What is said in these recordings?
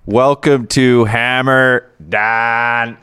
Welcome to Hammer Don.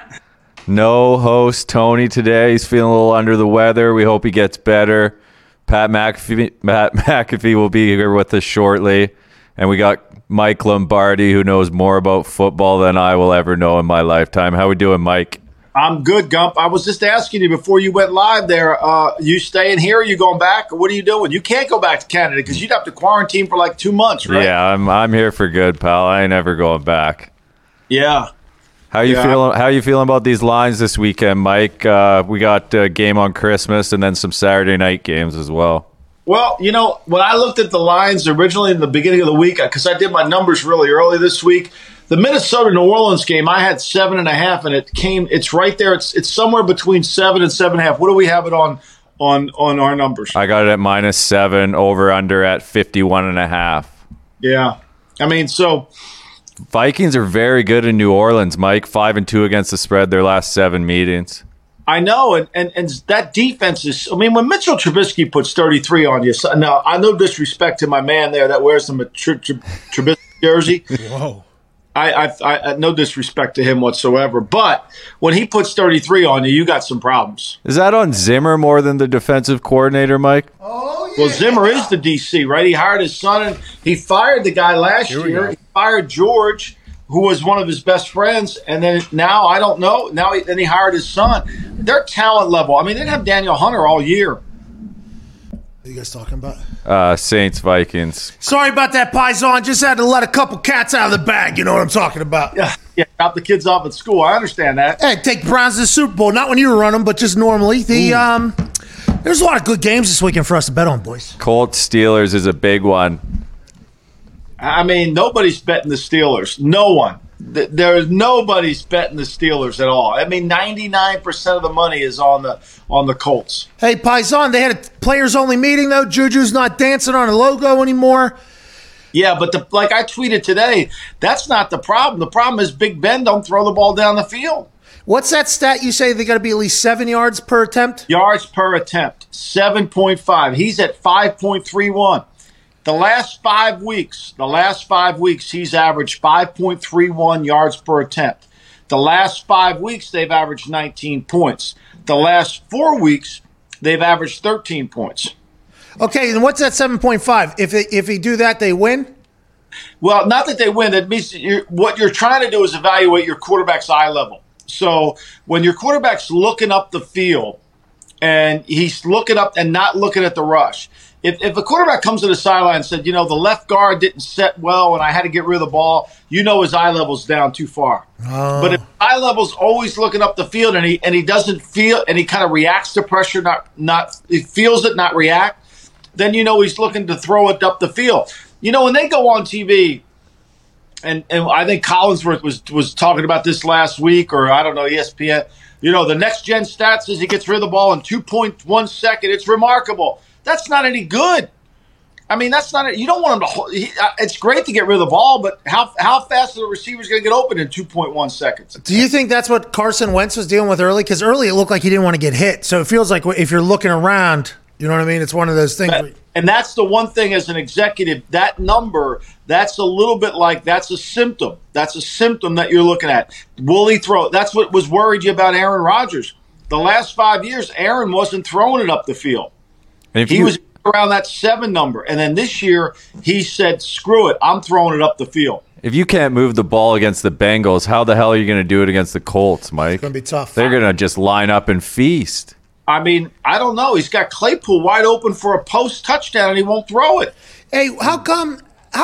No host Tony today. He's feeling a little under the weather. We hope he gets better. Pat McAfee will be here with us shortly. And we got Mike Lombardi, who knows more about football than I will ever know in my lifetime. How we doing, Mike? I'm good, Gump. I was just asking you before you went live there, you staying here? Are you going back? What are you doing? You can't go back to Canada because you'd have to quarantine for like 2 months, right? Yeah, I'm here for good, pal. I ain't never going back. Yeah. How you feeling? How you feeling about these lines this weekend, Mike? We got a game on Christmas and then some Saturday night games as well. Well, you know, when I looked at the lines originally in the beginning of the week, because I did my numbers really early this week, the Minnesota-New Orleans game, I had 7.5, and it's right there. It's somewhere between 7 and 7.5. What do we have it on our numbers? I got it at -7, over under at 51.5. Yeah. I mean, so Vikings are very good in New Orleans, Mike. 5-2 against the spread their last 7 meetings. I know, and that defense is. I mean, when Mitchell Trubisky puts 33 on you, so, now I no disrespect to my man there that wears the Trubisky jersey. Whoa. I no disrespect to him whatsoever, but when he puts 33 on you, you got some problems. Is that on Zimmer more than the defensive coordinator, Mike? Oh, yeah. Well, Zimmer is the DC, right? He hired his son, and he fired the guy last year. He fired George, who was one of his best friends, and then now I don't know. Then he hired his son. Their talent level. I mean, they didn't have Daniel Hunter all year. What are you guys talking about? Saints, Vikings. Sorry about that, Paisan. Just had to let a couple cats out of the bag. You know what I'm talking about. Yeah, drop the kids off at school. I understand that. Hey, take the Browns to the Super Bowl. Not when you were running, but just normally. There's a lot of good games this weekend for us to bet on, boys. Colts, Steelers is a big one. I mean, nobody's betting the Steelers. No one. Nobody's betting the Steelers at all. I mean, 99% of the money is on the Colts. Hey, Paisan, they had a players-only meeting, though. Juju's not dancing on a logo anymore. Yeah, but like I tweeted today, that's not the problem. The problem is Big Ben don't throw the ball down the field. What's that stat you say they got to be at least 7 yards per attempt? Yards per attempt, 7.5. He's at 5.31. The last 5 weeks, he's averaged 5.31 yards per attempt. The last 5 weeks, they've averaged 19 points. The last 4 weeks, they've averaged 13 points. Okay, and what's that 7.5? If he do that, they win? Well, not that they win. That means what you're trying to do is evaluate your quarterback's eye level. So when your quarterback's looking up the field and he's looking up and not looking at the rush, if a quarterback comes to the sideline and said, you know, the left guard didn't set well and I had to get rid of the ball, you know his eye level's down too far. But if eye level's always looking up the field and he doesn't feel and he kind of reacts to pressure, he feels it, not react, then you know he's looking to throw it up the field. You know, when they go on TV, and I think Collinsworth was talking about this last week, or I don't know, ESPN, you know, the next gen stat says he gets rid of the ball in 2.1 seconds. It's remarkable. That's not any good. I mean, that's not – you don't want him to hold – it's great to get rid of the ball, but how fast are the receivers going to get open in 2.1 seconds? Do you think that's what Carson Wentz was dealing with early? Because early it looked like he didn't want to get hit. So it feels like if you're looking around, you know what I mean? It's one of those things. And that's the one thing as an executive, that number, that's a little bit like that's a symptom. That's a symptom that you're looking at. Will he throw? That's what was worried you about Aaron Rodgers. The last 5 years, Aaron wasn't throwing it up the field. He was around that 7 number. And then this year, he said, screw it, I'm throwing it up the field. If you can't move the ball against the Bengals, how the hell are you going to do it against the Colts, Mike? It's going to be tough. They're going to just line up and feast. I mean, I don't know. He's got Claypool wide open for a post touchdown, and he won't throw it. Hey, how come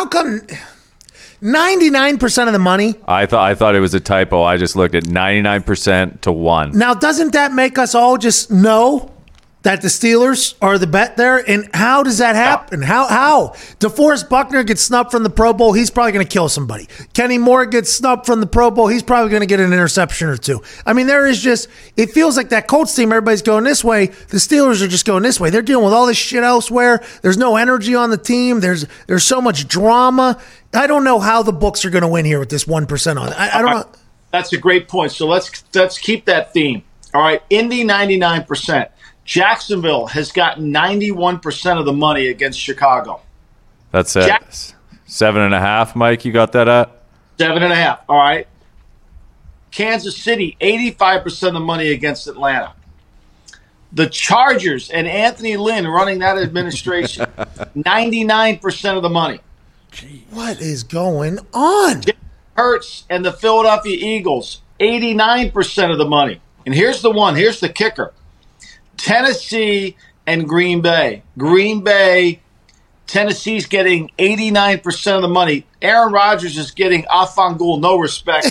99% of the money? I thought it was a typo. I just looked at 99% to 1. Now, doesn't that make us all just know that the Steelers are the bet there? And how does that happen? How? DeForest Buckner gets snubbed from the Pro Bowl. He's probably going to kill somebody. Kenny Moore gets snubbed from the Pro Bowl. He's probably going to get an interception or two. I mean, there is just – it feels like that Colts team, everybody's going this way. The Steelers are just going this way. They're dealing with all this shit elsewhere. There's no energy on the team. There's so much drama. I don't know how the books are going to win here with this 1% on it. I don't know. That's a great point. So let's keep that theme. All right, Indy 99%. Jacksonville has gotten 91% of the money against Chicago. That's it. 7.5, Mike, you got that at? 7.5. All right. Kansas City, 85% of the money against Atlanta. The Chargers and Anthony Lynn running that administration, 99% of the money. What is going on? Hurts and the Philadelphia Eagles, 89% of the money. And here's the one. Here's the kicker. Tennessee and Green Bay. Green Bay, Tennessee's getting 89% of the money. Aaron Rodgers is getting Afangul, no respect.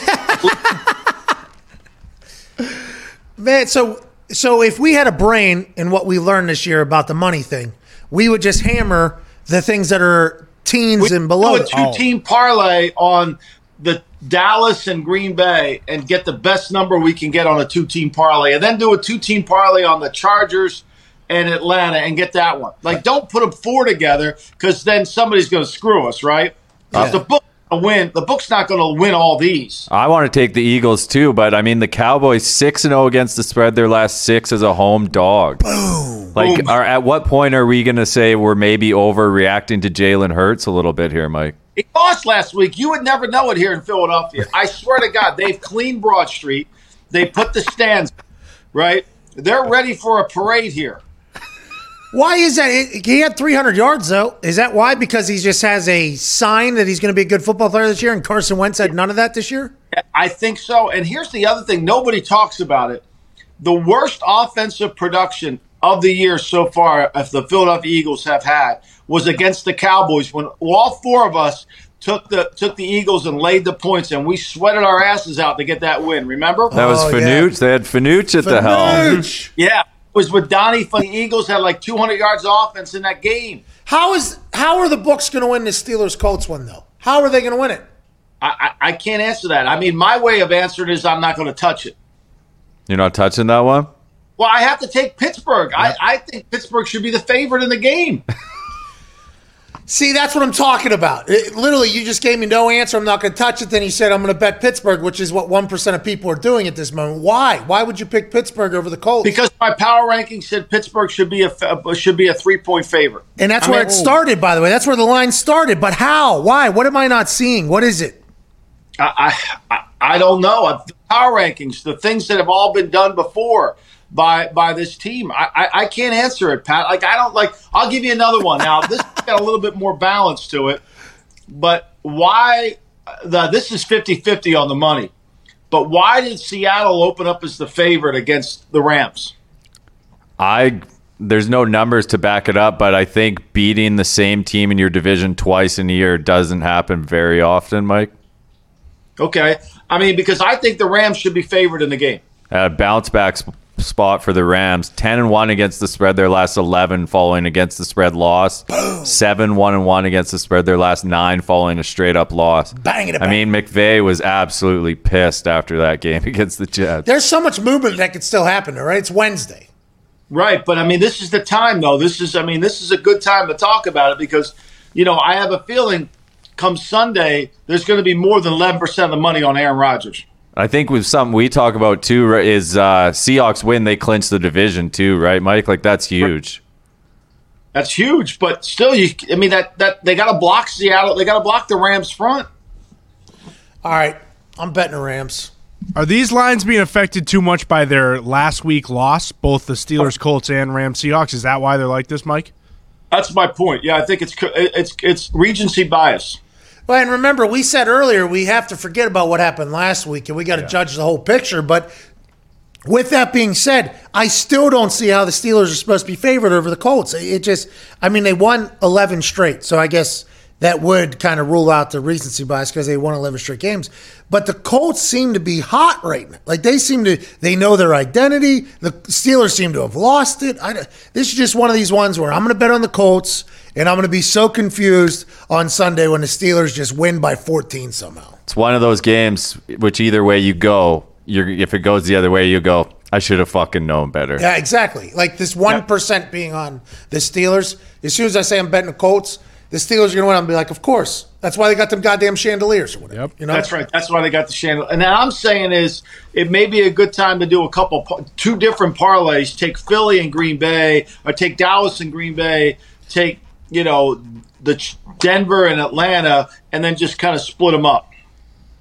Man, so if we had a brain in what we learned this year about the money thing, we would just hammer the things that are teens and below. Do a two-team parlay on the Dallas and Green Bay and get the best number we can get on a two-team parlay, and then do a two-team parlay on the Chargers and Atlanta and get that one. Like, don't put them four together because then somebody's going to screw us, right? Yeah. The book win. The book's not going to win all these. I want to take the Eagles too, but I mean the Cowboys 6-0 against the spread. Their last 6 as a home dog. Boom. Like, Boom. at what point are we going to say we're maybe overreacting to Jalen Hurts a little bit here, Mike? He lost last week. You would never know it here in Philadelphia. I swear to God, they've cleaned Broad Street. They put the stands, right? They're ready for a parade here. Why is that? He had 300 yards, though. Is that why? Because he just has a sign that he's going to be a good football player this year, and Carson Wentz had none of that this year? I think so. And here's the other thing. Nobody talks about it. The worst offensive production of the year so far, if the Philadelphia Eagles have had, was against the Cowboys when all four of us took the Eagles and laid the points, and we sweated our asses out to get that win. Remember? That was Fanucci. Yeah. They had Fanucci at the helm. Yeah. It was with Donnie. The Eagles had like 200 yards of offense in that game. How are the books going to win the Steelers-Colts one, though? How are they going to win it? I can't answer that. I mean, my way of answering is I'm not going to touch it. You're not touching that one? Well, I have to take Pittsburgh. Yep. I think Pittsburgh should be the favorite in the game. See, that's what I'm talking about. Literally, you just gave me no answer. I'm not going to touch it. Then you said I'm going to bet Pittsburgh, which is what 1% of people are doing at this moment. Why? Why would you pick Pittsburgh over the Colts? Because my power ranking said Pittsburgh should be a 3-point favorite. And that's where it started, by the way. That's where the line started. But how? Why? What am I not seeing? What is it? I don't know. The power rankings, the things that have all been done before by this team. I can't answer it, Pat. Like, I don't like. I'll give you another one. Now, this has got a little bit more balance to it. But why? This is 50-50 on the money. But why did Seattle open up as the favorite against the Rams? There's no numbers to back it up, but I think beating the same team in your division twice in a year doesn't happen very often, Mike. Okay. I mean, because I think the Rams should be favored in the game. Bounce back spot for the Rams. 10-1 against the spread their last 11 following against the spread loss. 7-1-1 against the spread their last 9 following a straight up loss. Bang it. I mean, McVay was absolutely pissed after that game against the Jets. There's so much movement that could still happen, right? It's Wednesday. Right, but I mean, this is the time, though. This is a good time to talk about it because, I have a feeling come Sunday, there's going to be more than 11% of the money on Aaron Rodgers. I think with something we talk about too is Seahawks win, they clinch the division too, right, Mike? Like, that's huge. That's huge, but still, that they got to block Seattle. They got to block the Rams front. All right, I'm betting the Rams. Are these lines being affected too much by their last week loss, both the Steelers, Colts, and Rams, Seahawks? Is that why they're like this, Mike? That's my point. Yeah, I think it's recency bias. Well, and remember, we said earlier we have to forget about what happened last week, and we got to judge the whole picture. But with that being said, I still don't see how the Steelers are supposed to be favored over the Colts. They won 11 straight, so I guess that would kind of rule out the recency bias because they won 11 straight games. But the Colts seem to be hot right now. Like, they know their identity. The Steelers seem to have lost it. This is just one of these ones where I'm going to bet on the Colts, and I'm going to be so confused on Sunday when the Steelers just win by 14 somehow. It's one of those games which either way you go, if it goes the other way, you go, I should have fucking known better. Yeah, exactly. Like this 1% being on the Steelers. As soon as I say I'm betting the Colts, the Steelers are going to win. I'm going to be like, of course. That's why they got them goddamn chandeliers or whatever. Yep. That's right. That's why they got the chandelier. And now I'm saying is it may be a good time to do two different parlays. Take Philly and Green Bay, or take Dallas and Green Bay, take, the Denver and Atlanta, and then just kind of split them up.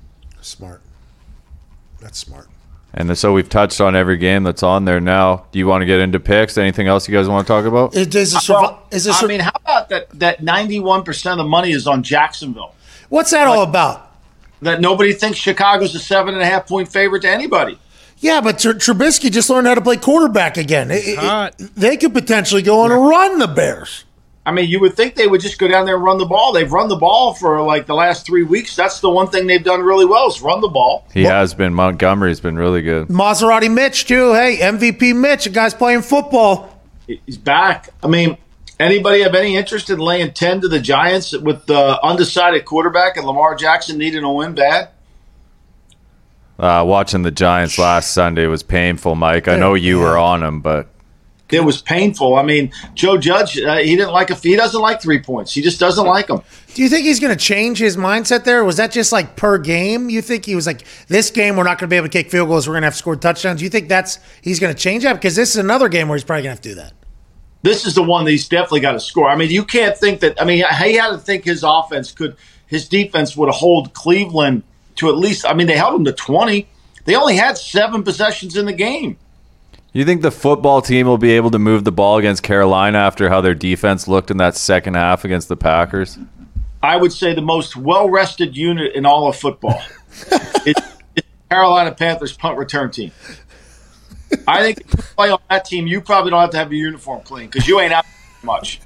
Smart. That's smart. And so we've touched on every game that's on there now. Do you want to get into picks? Anything else you guys want to talk about? I mean, how about that 91% of the money is on Jacksonville? What's that all about? That nobody thinks Chicago's a 7.5-point favorite to anybody. Yeah, but Trubisky just learned how to play quarterback again. They could potentially go on a run, the Bears. I mean, you would think they would just go down there and run the ball. They've run the ball for like the last 3 weeks. That's the one thing they've done really well is run the ball. He has been. Montgomery's been really good. Maserati Mitch, too. Hey, MVP Mitch, a guy's playing football. He's back. I mean, anybody have any interest in laying 10 to the Giants with the undecided quarterback and Lamar Jackson needing a win bad? Watching the Giants last Sunday was painful, Mike. I know you were on him, but it was painful. I mean, Joe Judge, he doesn't like 3 points. He just doesn't like them. Do you think he's going to change his mindset there? Or was that just like per game? You think he was like, this game we're not going to be able to kick field goals, we're going to have to score touchdowns? Do you think he's going to change that? Because this is another game where he's probably going to have to do that. This is the one that he's definitely got to score. I mean, you can't think that. I mean, he had to think his defense would hold Cleveland to at least. I mean, they held them to 20. They only had 7 possessions in the game. You think the football team will be able to move the ball against Carolina after how their defense looked in that second half against the Packers? I would say the most well-rested unit in all of football. It's Carolina Panthers punt return team. I think if you play on that team, you probably don't have to have your uniform clean because you ain't out much.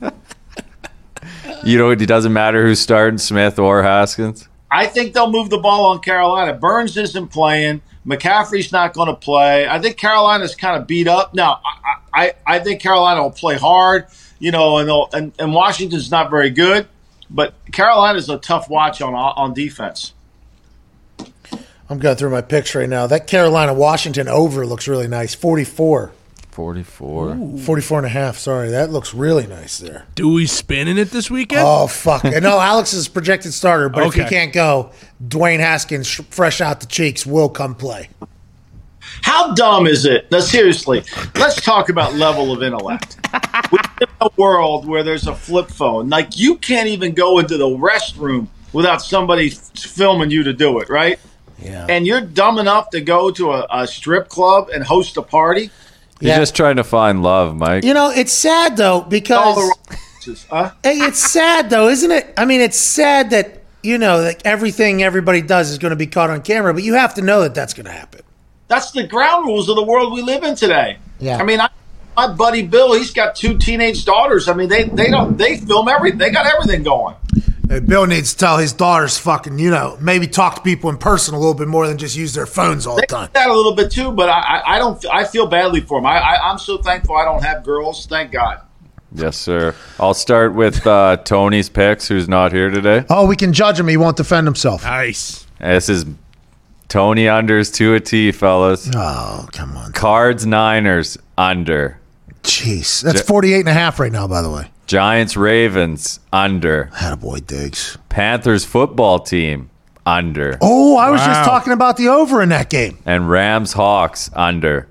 It doesn't matter who's starting, Smith or Haskins? I think they'll move the ball on Carolina. Burns isn't playing. McCaffrey's not going to play. I think Carolina's kind of beat up. Now, I think Carolina will play hard, and Washington's not very good. But Carolina's a tough watch on defense. I'm going through my picks right now. That Carolina-Washington over looks really nice. 44. 44. Ooh. 44 and a half. Sorry, that looks really nice there. Dewey spinning it this weekend? Oh, fuck. No, Alex is projected starter, but if he can't go, Dwayne Haskins, fresh out the cheeks, will come play. How dumb is it? Now, seriously, let's talk about level of intellect. We live in a world where there's a flip phone. Like, you can't even go into the restroom without somebody filming you to do it, right? Yeah. And you're dumb enough to go to a strip club and host a party? You're just trying to find love, Mike. It's sad, though, because it's sad, though, isn't it? I mean, it's sad that, like everything everybody does is going to be caught on camera, but you have to know that that's going to happen. That's the ground rules of the world we live in today. Yeah. I mean, my buddy Bill, he's got 2 teenage daughters. I mean, they film everything. They got everything going. Hey, Bill needs to tell his daughters fucking, maybe talk to people in person a little bit more than just use their phones all the time. That a little bit too, but I feel badly for them. I'm so thankful I don't have girls. Thank God. Yes, sir. I'll start with Tony's picks, who's not here today. Oh, we can judge him. He won't defend himself. Nice. This is Tony unders to a T, fellas. Oh, come on. Cards, Niners, under. Jeez. That's 48 and a half right now, by the way. Giants, Ravens, under. Attaboy, Diggs. Panthers football team, under. Oh, I was just talking about the over in that game. And Rams, Hawks, under.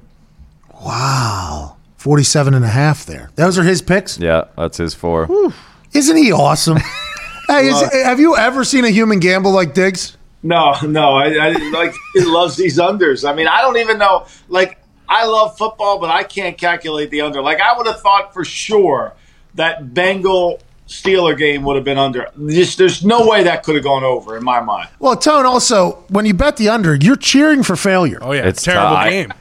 Wow. 47 and a half there. Those are his picks? Yeah, that's his 4. Whew. Isn't he awesome? Hey, have you ever seen a human gamble like Diggs? No. He loves these unders. I mean, I don't even know. Like, I love football, but I can't calculate the under. Like, I would have thought for sure that Bengal Steeler game would have been under. There's no way that could have gone over in my mind. Well, Tone, also, when you bet the under, you're cheering for failure. Oh, yeah. It's a terrible game.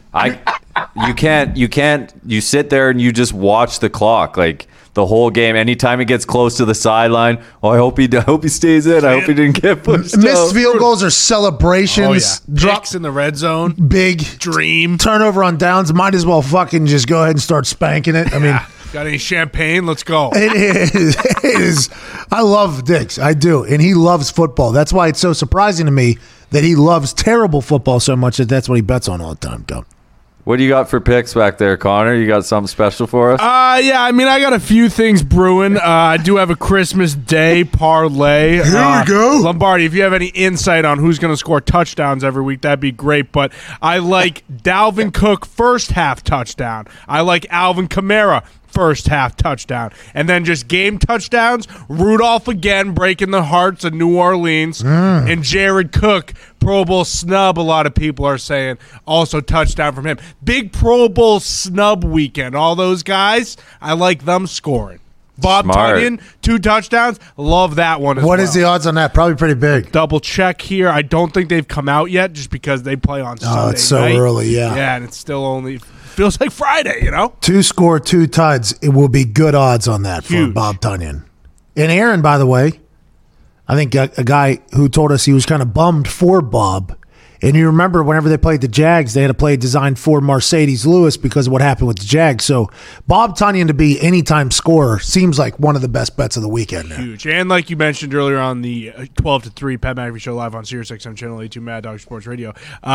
You sit there and you just watch the clock. Like, the whole game. Anytime it gets close to the sideline, I hope he stays in. I hope he didn't get pushed out. Missed field goals are celebrations. Oh, yeah. Drops in the red zone. Big dream. Turnover on downs. Might as well fucking just go ahead and start spanking it. I mean, got any champagne? Let's go. It is. I love Diggs. I do. And he loves football. That's why it's so surprising to me that he loves terrible football so much that that's what he bets on all the time. Go. What do you got for picks back there, Connor? You got something special for us? Yeah, I mean, I got a few things brewing. I do have a Christmas Day parlay. Here we go. Lombardi, if you have any insight on who's going to score touchdowns every week, that'd be great. But I like Dalvin Cook first half touchdown. I like Alvin Kamara first half touchdown. And then just game touchdowns, Rudolph again breaking the hearts of New Orleans, and Jared Cook, Pro Bowl snub, a lot of people are saying, also touchdown from him. Big Pro Bowl snub weekend. All those guys, I like them scoring. Bob Smart. Tunyon, 2 touchdowns. Love that one as What well. is the odds on that? Probably pretty big. Double check here. I don't think they've come out yet just because they play on Sunday Oh, it's so night. early, yeah. Yeah, and it's still only feels like Friday, you know? 2 score, 2 tuds. It will be good odds on that for Huge. Bob Tunyon. And Aaron, by the way, I think a guy who told us he was kind of bummed for Bob. And you remember whenever they played the Jags, they had a play designed for Mercedes Lewis because of what happened with the Jags. So Bob Tunyon to be anytime scorer seems like one of the best bets of the weekend. Now. Huge. And like you mentioned earlier on the 12 to 3 Pat McAfee show live on Sirius XM Channel 82 Mad Dog Sports Radio,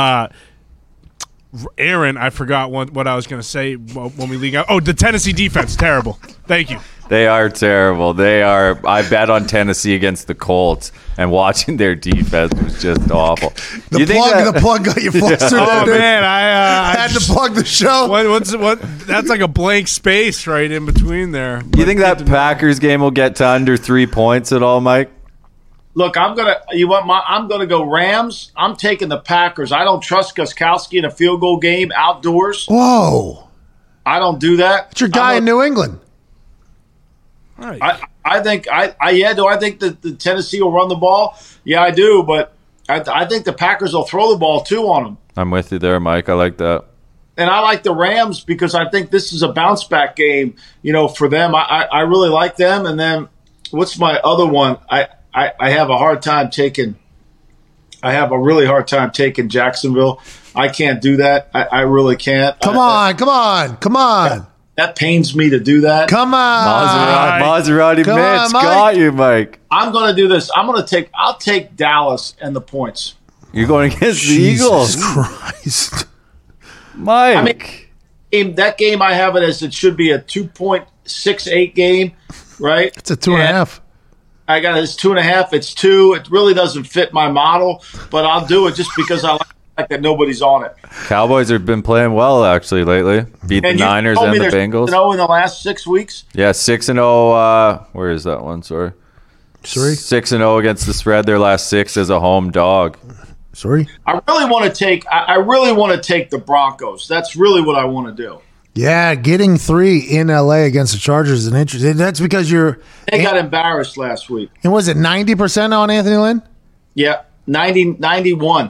Aaron, I forgot what I was going to say when we league out. Oh, the Tennessee defense, terrible. Thank you. They are terrible. They are. I bet on Tennessee against the Colts, and watching their defense was just awful. The plug got you flustered. Oh there, dude. man, I had to plug the show. What? That's like a blank space right in between there. You think that Packers game will get to under 3 points at all, Mike? Look, I'm gonna go Rams. I'm taking the Packers. I don't trust Gostkowski in a field goal game outdoors. Whoa. I don't do that. It's your guy in New England. Right. I think do I think that the Tennessee will run the ball? Yeah, I do, but I think the Packers will throw the ball too on them. I'm with you there, Mike. I like that. And I like the Rams because I think this is a bounce back game, for them. I really like them. And then what's my other one? I have a hard time taking. I have a really hard time taking Jacksonville. I can't do that. I really can't. Come on. That pains me to do that. Come on. Maserati Come on, Mitch Mike. got you, Mike. I'm going to do this. I'll take Dallas and the points. You're going against the Jesus Eagles, Christ. Mike. That game I have it as it should be a 2.68 game, right? It's a 2.5. I got it's 2.5. It's 2. It really doesn't fit my model, but I'll do it just because I like the fact that nobody's on it. Cowboys have been playing well actually lately. Beat the Niners and the Bengals. 6-0 in the last 6 weeks. Yeah, 6-0. Where is that one? Sorry. 6-0 against the spread. Their last 6 as a home dog. Sorry. I really want to take the Broncos. That's really what I want to do. Yeah, getting 3 in LA against the Chargers is an interesting. That's because They got embarrassed last week. And was it 90% on Anthony Lynn? Yeah, 91.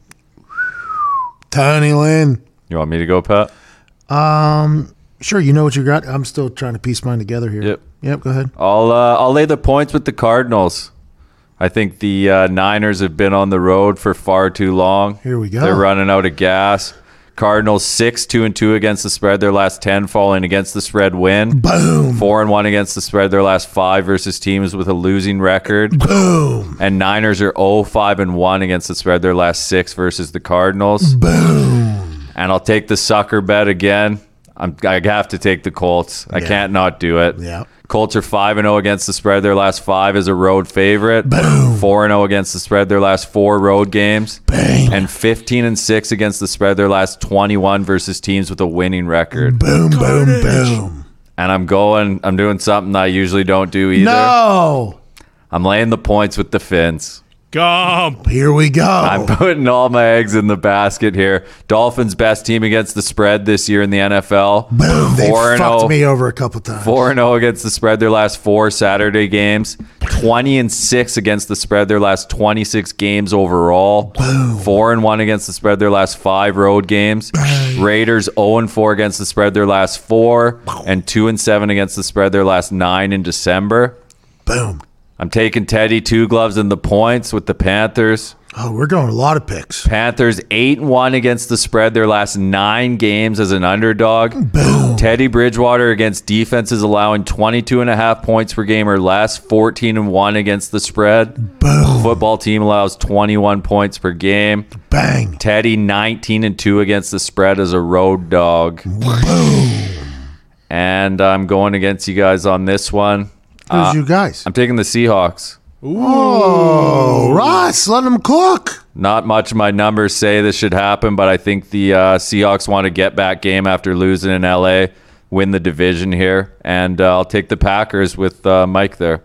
Tony Lynn. You want me to go, Pat? Sure, you know what you got. I'm still trying to piece mine together here. Yep. Go ahead. I'll lay the points with the Cardinals. I think the Niners have been on the road for far too long. Here we go. They're running out of gas. Cardinals 6-2-2 against the spread. Their last 10 falling against the spread win. Boom. 4-1 against the spread. Their last 5 versus teams with a losing record. Boom. And Niners are 0-5-1 against the spread. Their last 6 versus the Cardinals. Boom. And I'll take the sucker bet again. I have to take the Colts. I can't not do it. Yeah. Colts are 5-0 against the spread. Their last 5 is a road favorite. Boom. 4-0 against the spread. Their last 4 road games. Bang. And 15-6 against the spread. Their last 21 versus teams with a winning record. Boom, boom, boom. And I'm doing something I usually don't do either. No. I'm laying the points with the Fins. Gump. Here we go. I'm putting all my eggs in the basket here. Dolphins' best team against the spread this year in the NFL. Boom. They 4-0. fucked me over a couple times. 4-0 against the spread their last 4 Saturday games. 20-6 against the spread their last 26 games overall. Boom. 4-1 against the spread their last 5 road games. Bang. Raiders 0-4 against the spread their last 4. And 2-7 against the spread their last 9 in December. Boom. I'm taking Teddy Two Gloves and the points with the Panthers. Oh, we're going a lot of picks. Panthers 8-1 against the spread their last 9 games as an underdog. Boom. Teddy Bridgewater against defenses allowing 22.5 points per game or less, 14-1 against the spread. Boom. Football team allows 21 points per game. Bang. Teddy 19-2 against the spread as a road dog. Boom. And I'm going against you guys on this one. Who's you guys? I'm taking the Seahawks. Oh, Ross, let them cook. Not much of my numbers say this should happen, but I think the Seahawks want a get-back game after losing in L.A. win the division here, and I'll take the Packers with Mike there.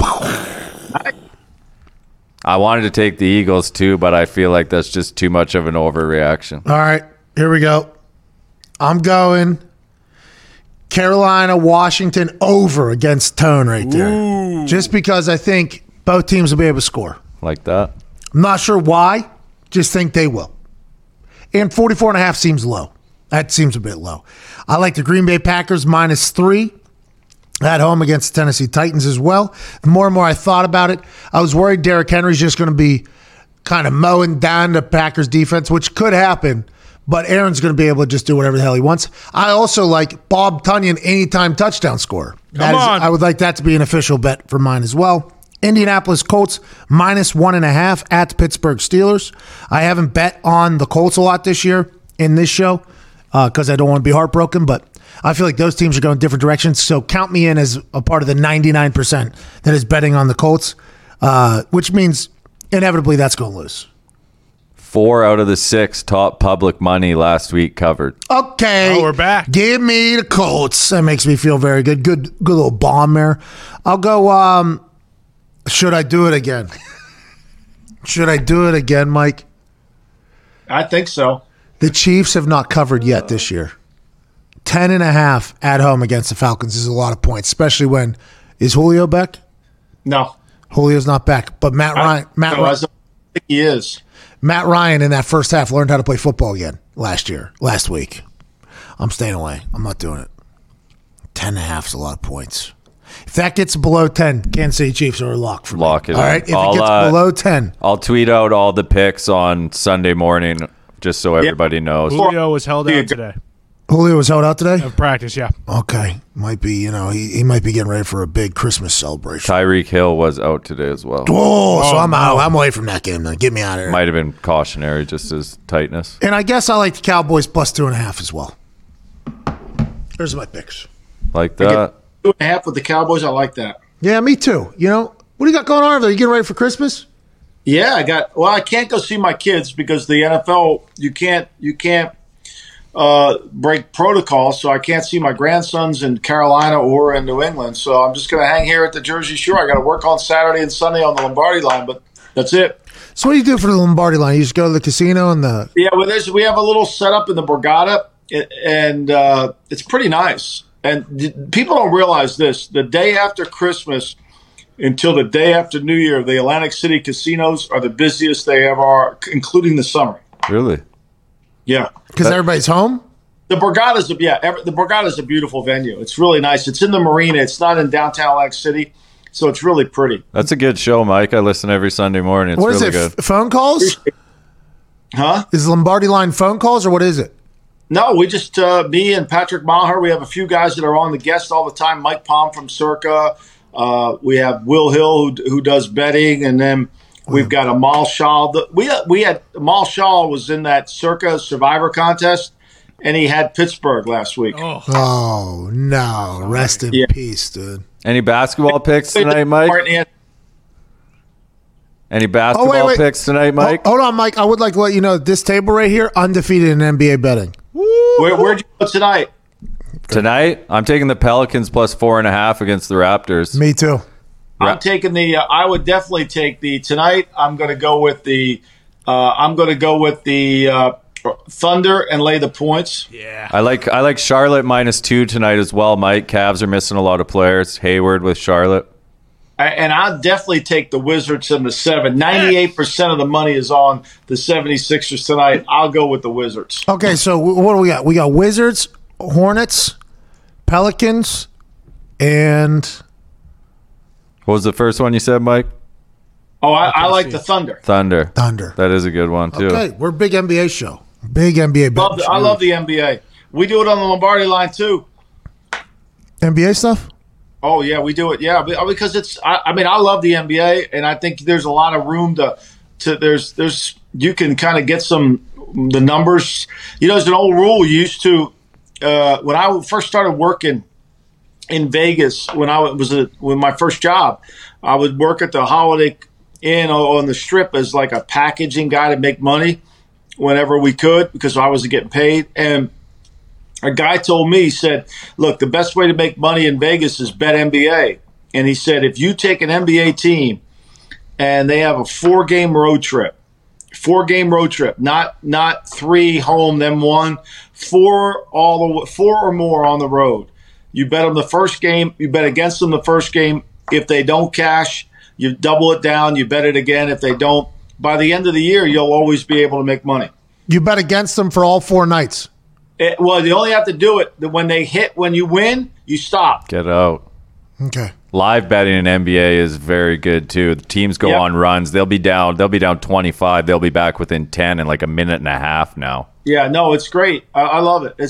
I wanted to take the Eagles too, but I feel like that's just too much of an overreaction. All right, here we go. I'm going Carolina, Washington over against Tone right there. Ooh. Just because I think both teams will be able to score. Like that? I'm not sure why. Just think they will. And 44.5 seems low. That seems a bit low. I like the Green Bay Packers -3 at home against the Tennessee Titans as well. The more and more I thought about it, I was worried Derrick Henry's just going to be kind of mowing down the Packers defense, which could happen, but Aaron's going to be able to just do whatever the hell he wants. I also like Bob Tunyon anytime touchdown scorer. Come on. I would like that to be an official bet for mine as well. Indianapolis Colts -1.5 at the Pittsburgh Steelers. I haven't bet on the Colts a lot this year in this show because I don't want to be heartbroken, but I feel like those teams are going different directions. So count me in as a part of the 99% that is betting on the Colts, which means inevitably that's going to lose. 4 out of the 6 top public money last week covered. Okay. Oh, we're back. Give me the Colts. That makes me feel very good. Good little bomb there. I'll go, should I do it again? Should I do it again, Mike? I think so. The Chiefs have not covered yet this year. 10.5 at home against the Falcons is a lot of points, especially when is Julio back? No. Julio's not back, but Matt Ryan. No, I think he is. Matt Ryan in that first half learned how to play football again last week. I'm staying away. I'm not doing it. 10.5 is a lot of points. If that gets below 10, Kansas City Chiefs are a lock for me. Lock it All in. right, if it gets below 10. I'll tweet out all the picks on Sunday morning just so everybody knows. Julio was held out today Julio was held out today? of practice, yeah. Okay. Might be, he might be getting ready for a big Christmas celebration. Tyreek Hill was out today as well. Oh, so I'm out. I'm away from that game then. Get me out of here. Might have been cautionary, just as tightness. And I guess I like the Cowboys +2.5 as well. There's my picks. Like that. 2.5 with the Cowboys. I like that. Yeah, me too. What do you got going on over there? You getting ready for Christmas? Yeah, I can't go see my kids because the NFL, you can't break protocol, so I can't see my grandsons in Carolina or in New England. So I'm just going to hang here at the Jersey Shore. I got to work on Saturday and Sunday on the Lombardi line, but that's it. So what do you do for the Lombardi line? You just go to the casino and the... Yeah, well, we have a little setup in the Borgata, and it's pretty nice. And people don't realize this. The day after Christmas until the day after New Year, the Atlantic City casinos are the busiest they ever are, including the summer. Really? Yeah. Because everybody's home? The Borgata's a beautiful venue. It's really nice. It's in the marina. It's not in downtown Atlantic City, so it's really pretty. That's a good show, Mike. I listen every Sunday morning. It's What is really it? good. Phone calls? Huh? Is Lombardi line phone calls or what is it? No, we just, me and Patrick Maher, we have a few guys that are on the guest all the time. Mike Palm from Circa. We have Will Hill who does betting, and then we've got Amal Shah. We had Amal Shah was in that Circa Survivor contest, and he had Pittsburgh last week. Oh, no. Rest in peace, dude. Any basketball picks tonight, Mike? Any basketball picks tonight, Mike? Hold on, Mike. I would like to let you know this table right here, undefeated in NBA betting. Where'd you go tonight? Tonight, I'm taking the Pelicans +4.5 against the Raptors. Me too. I'm taking the. I would definitely take the tonight. I'm going to go with the. Thunder and lay the points. Yeah. I like Charlotte -2 tonight as well, Mike. Cavs are missing a lot of players. Hayward with Charlotte. And I'll definitely take the Wizards and the 7. 98% of the money is on the 76ers tonight. I'll go with the Wizards. Okay, so what do we got? We got Wizards, Hornets, Pelicans, and... What was the first one you said, Mike? Oh, I like the Thunder. Thunder. Thunder. That is a good one, too. Okay, we're a big NBA show. Big NBA bet. I love the NBA. We do it on the Lombardi line, too. NBA stuff? Oh, yeah, we do it. Yeah, because it's – I love the NBA, and I think there's a lot of room to there's you can kind of get the numbers. There's an old rule used to when I first started working in Vegas, when my first job, I would work at the Holiday Inn on the Strip as like a packaging guy to make money whenever we could because I wasn't getting paid. And a guy told me, he said, look, the best way to make money in Vegas is bet NBA. And he said, if you take an NBA team and they have a 4-game road trip, not 3 home, then 1, 4 or more on the road. You bet them the first game. You bet against them the first game. If they don't cash, you double it down. You bet it again. If they don't, by the end of the year, you'll always be able to make money. You bet against them for all 4 nights. Well, you only have to do it when you win, you stop. Get out. Okay. Live betting in NBA is very good too. The teams go on runs. They'll be down 25. They'll be back within 10 in like a minute and a half now. Yeah, no, it's great. I love it.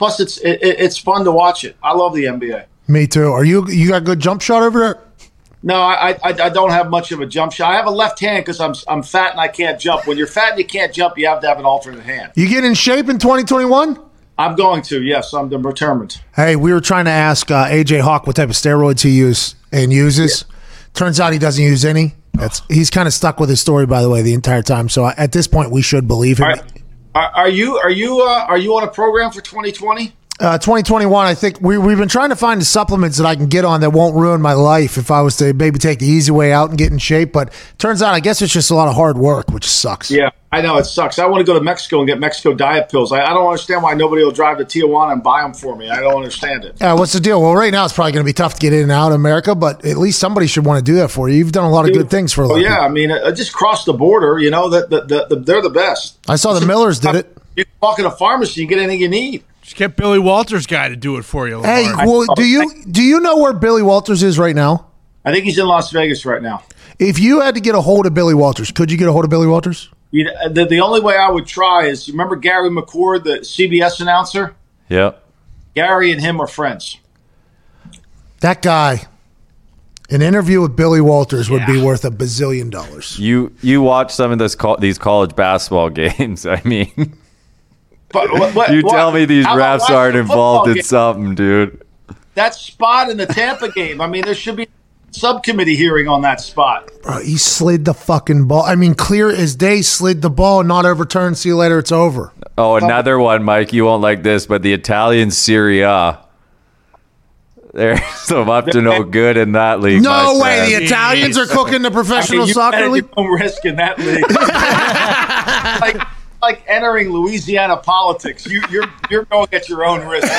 It's fun to watch it. I love the NBA. Me too. Are you got a good jump shot over there? No, I don't have much of a jump shot. I have a left hand because I'm fat and I can't jump. When you're fat and you can't jump, you have to have an alternate hand. You get in shape in 2021? I'm going to, yes. I'm determined. Hey, we were trying to ask AJ Hawk what type of steroids he uses. Yeah. Turns out he doesn't use any. He's kind of stuck with his story, by the way, the entire time. So at this point, we should believe him. Are you on a program for 2020? 2021, I think we've been trying to find the supplements that I can get on that won't ruin my life if I was to maybe take the easy way out and get in shape. But turns out, I guess it's just a lot of hard work, which sucks. Yeah, I know it sucks. I want to go to Mexico and get Mexico diet pills. I don't understand why nobody will drive to Tijuana and buy them for me. I don't understand it. What's the deal? Well, right now it's probably going to be tough to get in and out of America, but at least somebody should want to do that for you. You've done a lot of good things for a lot. Yeah, I mean, just cross the border. You know, they're the best. I saw the Millers did it. You walk in a pharmacy, you get anything you need. Just get Billy Walters' guy to do it for you. Lamar. Hey, well, do you know where Billy Walters is right now? I think he's in Las Vegas right now. If you had to get a hold of Billy Walters, could you get a hold of Billy Walters? The only way I would try is, remember Gary McCord, the CBS announcer? Yep. Gary and him are friends. That guy, an interview with Billy Walters would be worth $1 bazillion. You watch some of these college basketball games. I mean, but tell me these refs aren't involved in something, dude. That spot in the Tampa game, I mean, there should be a subcommittee hearing on that spot. Bro, he slid the fucking ball. I mean, clear as day, slid the ball, not overturned. See you later, it's over. Oh, another one, Mike. You won't like this, but the Italian Serie A. There's some up to no good in that league. No way, the Italians are cooking the professional soccer league. No risk in that league. like entering Louisiana politics. You're going at your own risk.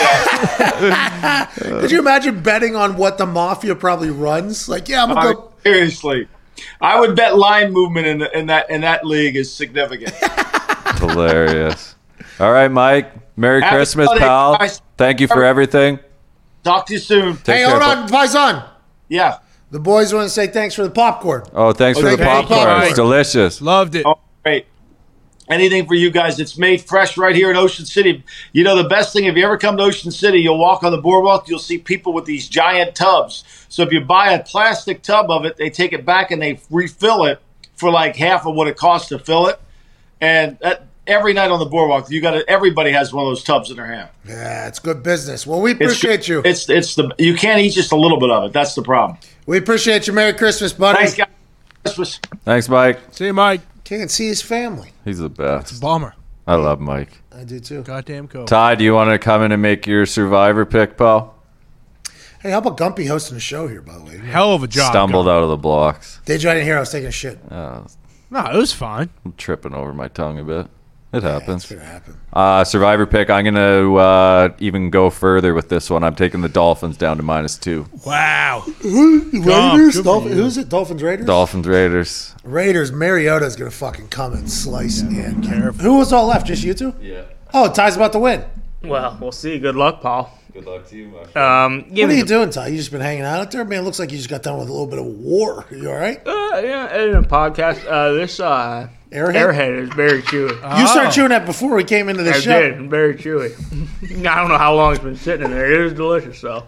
Could you imagine betting on what the mafia probably runs? Like, yeah, I'm gonna go. Seriously, I would bet line movement in that league is significant. Hilarious. All right, Mike. Merry Happy Christmas, holiday, pal. guys. Thank you for everything. Talk to you soon. Hey, hold on, Paisan. Yeah. The boys want to say thanks for the popcorn. Oh, thanks for the popcorn. It's delicious. Loved it. Oh, great. Anything for you guys. It's made fresh right here in Ocean City. You know, the best thing, if you ever come to Ocean City, you'll walk on the boardwalk, you'll see people with these giant tubs. So if you buy a plastic tub of it, they take it back and they refill it for like half of what it costs to fill it. And every night on the boardwalk, everybody has one of those tubs in their hand. Yeah, it's good business. Well, we appreciate you. You can't eat just a little bit of it. That's the problem. We appreciate you. Merry Christmas, buddy. Thanks, guys. Christmas. Thanks, Mike. See you, Mike. Can't see his family. He's the best. Bummer. I love Mike. I do too. Goddamn cool. Ty, do you want to come in and make your Survivor pick, pal? Hey, how about Gumpy hosting a show here, by the way? Hell of a job. Stumbled out of the blocks. Did you? I didn't hear. I was taking a shit. No, it was fine. I'm tripping over my tongue a bit. It happens. It's going to happen. Survivor pick. I'm going to even go further with this one. I'm taking the Dolphins down to -2. Wow. Raiders? Who's it? Dolphins, Raiders? Dolphins, Raiders. Raiders. Mariota's going to fucking come and slice in. Careful. Who was all left? Just you two? Yeah. Oh, Ty's about to win. Well, we'll see. Good luck, Paul. Good luck to you, my friend. What are you doing, Ty? You just been hanging out there? Man, it looks like you just got done with a little bit of war. You all right? Yeah, editing a podcast. This Airhead is very chewy. You started chewing that before we came into the I show. did. Very chewy. I don't know how long it's been sitting in there. It is delicious, though.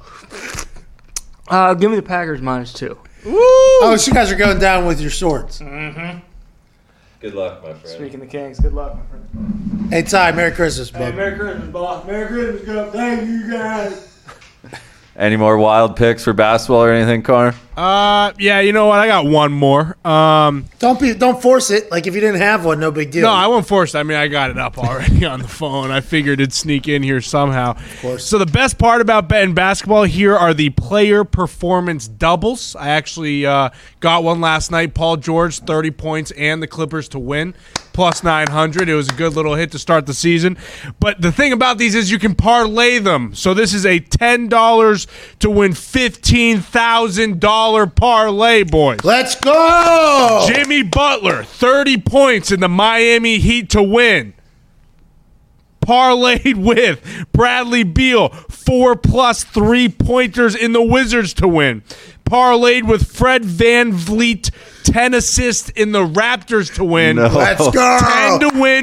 Give me the Packers -2. Woo! Oh, so you guys are going down with your swords. Mm-hmm. Good luck, my friend. Speaking of Kings, good luck, my friend. Hey, Ty, Merry Christmas, bud. Hey, Merry Christmas, boss. Merry Christmas, girl. Thank you, guys. Any more wild picks for basketball or anything, Connor? Yeah, you know what? I got one more. Don't force it. Like if you didn't have one, no big deal. No, I won't force it. I mean, I got it up already on the phone. I figured it'd sneak in here somehow. Of course. So the best part about betting basketball here are the player performance doubles. I actually got one last night. Paul George, 30 points, and the Clippers to win, plus 900. It was a good little hit to start the season. But the thing about these is you can parlay them. So this is a $10 to win $15,000 parlay, boys. Let's go. Jimmy Butler, 30 points in the Miami Heat to win. Parlayed with Bradley Beal, 4+ 3-pointers in the Wizards to win. Parlayed with Fred VanVleet, 10 assists in the Raptors to win. No. Let's go. 10 to win,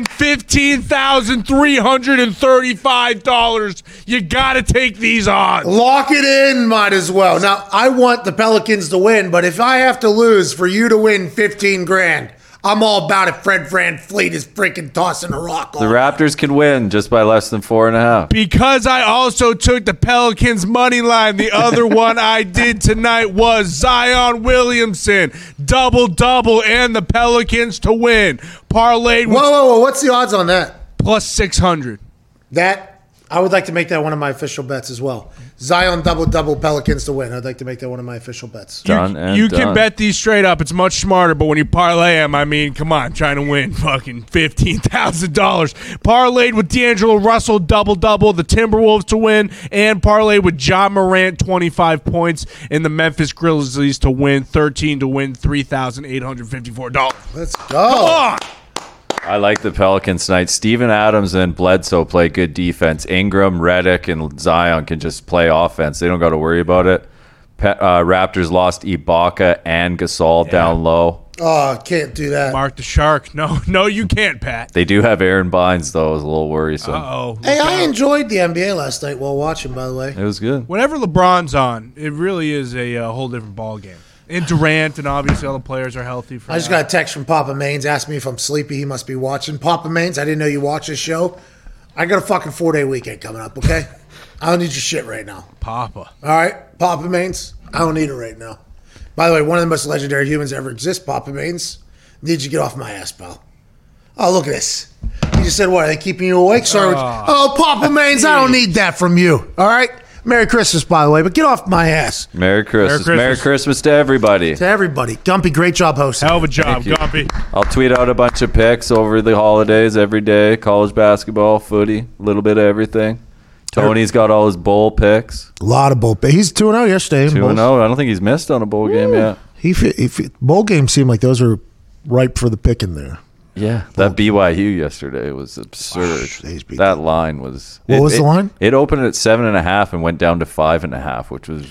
$15,335. You got to take these odds. Lock it in, might as well. Now, I want the Pelicans to win, but if I have to lose for you to win 15 grand, I'm all about it. Fred VanVleet is freaking tossing a rock The on. Raptors can win just by less than 4.5. Because I also took the Pelicans money line, the other one I did tonight was Zion Williamson, double-double, and the Pelicans to win. Parlayed with Whoa. What's the odds on that? plus 600. I would like to make that one of my official bets as well. Zion double Pelicans to win. I'd like to make that one of my official bets. Done and You done. can bet these straight up. It's much smarter, but when you parlay them, I mean, come on, trying to win fucking $15,000. Parlayed with D'Angelo Russell, double-double, the Timberwolves to win, and parlayed with John Morant, 25 points, and the Memphis Grizzlies to win, 13 to win, $3,854. Let's go. Come on! I like the Pelicans tonight. Steven Adams and Bledsoe play good defense. Ingram, Redick, and Zion can just play offense. They don't got to worry about it. Raptors lost Ibaka and Gasol down low. Oh, can't do that. Mark the Shark. No, you can't, Pat. They do have Aaron Bynes, though. It was a little worrisome. Uh-oh. Hey, I enjoyed the NBA last night while watching, by the way. It was good. Whenever LeBron's on, it really is a whole different ball game. And Durant and obviously all the players are healthy. For I just got a text from Papa Maines. Asked me if I'm sleepy. He must be watching. Papa Maines, I didn't know you watch this show. I got a fucking 4-day weekend coming up, okay? I don't need your shit right now. Papa. All right? Papa Maines, I don't need it right now. By the way, one of the most legendary humans ever exist, Papa Maines. Need you get off my ass, pal. Oh, look at this. You just said, what, are they keeping you awake? Sorry. Oh, Papa Maines, I don't need that from you. All right? Merry Christmas, by the way, but get off my ass. Merry Christmas. Merry Merry Christmas. Christmas to everybody. To everybody. Gumpy, great job hosting. Hell of a job, Thank you. Gumpy. I'll tweet out a bunch of picks over the holidays every day. College basketball, footy, a little bit of everything. Tony's got all his bowl picks. A lot of bowl. He's 2-0 yesterday. in 2-0. bowls. I don't think he's missed on a bowl game yet. Bowl games seem like those are ripe for the picking there. Yeah, that BYU yesterday was absurd. They beat That line was. What was the line? It opened at 7.5 and went down to 5.5, which was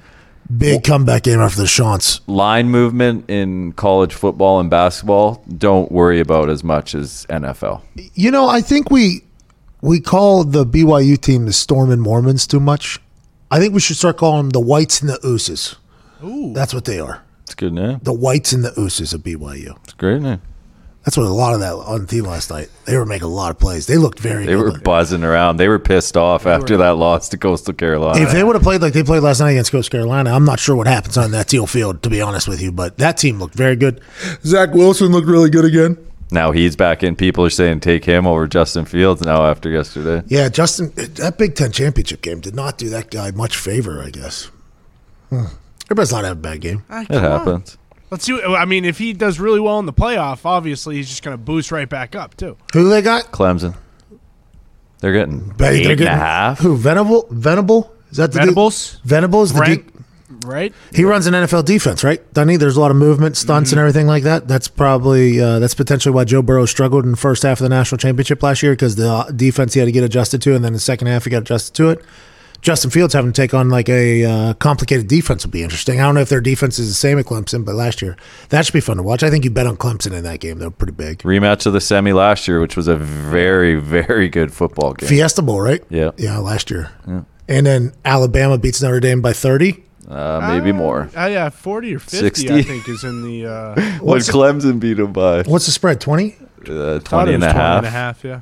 Big comeback game after the Shants. line movement in college football and basketball. Don't worry about as much as NFL. You know, I think we call the BYU team the Stormin' Mormons too much. I think we should start calling them the Whites and the Ooses. Ooh. That's what they are. It's a good name. The Whites and the Ooses of BYU. It's a great name. That's what a lot of that on the team last night. They were making a lot of plays. They looked very They good. were buzzing around. They were pissed off after that loss to Coastal Carolina. If they would have played like they played last night against Coast Carolina, I'm not sure what happens on that teal field, to be honest with you. But that team looked very good. Zach Wilson looked really good again. Now he's back in. People are saying take him over Justin Fields now after yesterday. Yeah, Justin, that Big Ten championship game did not do that guy much favor, I guess. Everybody's not having a bad game. It happens. Let's see. I mean, if he does really well in the playoff, obviously he's just going to boost right back up too. Who they got? Clemson. They're getting They're 8.5. Who? Venable? Is that the Venables, dude? Venables? The Frank, dude? right? He runs an NFL defense, right? Doesn't he? There's a lot of movement, stunts, and everything like that. That's probably that's potentially why Joe Burrow struggled in the first half of the national championship last year, because the defense he had to get adjusted to, and then the second half he got adjusted to it. Justin Fields having to take on like a complicated defense will be interesting. I don't know if their defense is the same at Clemson, but last year that should be fun to watch. I think you bet on Clemson in that game. They were pretty big. Rematch of the semi last year, which was a very, very good football game. Fiesta Bowl, right? Yeah. Yeah, last year. Yeah. And then Alabama beats Notre Dame by 30. Maybe more. Yeah, 40 or 50, 60. I think, is in the. When Clemson beat him by What's the spread? 20? 20 and a 20 and a half. half, yeah.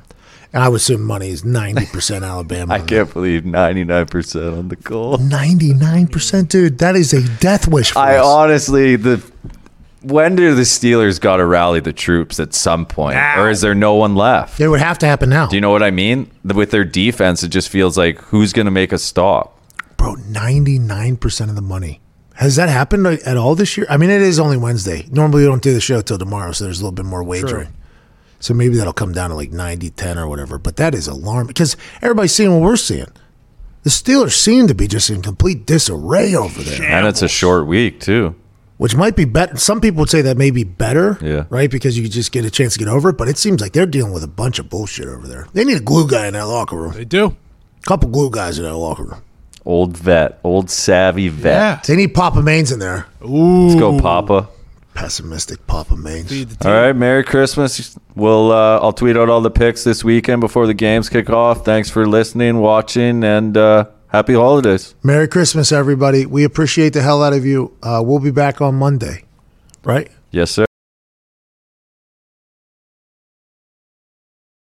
And I would assume money is 90% Alabama. I can't believe 99% on the Colts. 99%, dude. That is a death wish for I us. honestly, when do the Steelers got to rally the troops at some point? Now. Or is there no one left? It would have to happen now. Do you know what I mean? With their defense, it just feels like who's going to make a stop? Bro, 99% of the money. Has that happened at all this year? I mean, it is only Wednesday. Normally, we don't do the show till tomorrow, so there's a little bit more wagering. So maybe that'll come down to like 90-10 or whatever. But that is alarming because everybody's seeing what we're seeing. The Steelers seem to be just in complete disarray over there, And it's a short week, too. which might be better. Some people would say that may be better, Yeah. right? Because you just get a chance to get over it. But it seems like they're dealing with a bunch of bullshit over there. They need a glue guy in that locker room. They do. Couple glue guys in that locker room. Old vet, old savvy vet. Yeah. They need Papa Maines in there. Let's go, Papa. Pessimistic Papa Maines. Feed the team. All right, Merry Christmas. I'll tweet out all the picks this weekend before the games kick off. Thanks for listening, watching, and happy holidays. Merry Christmas, everybody. We appreciate the hell out of you. We'll be back on Monday, right? Yes, sir.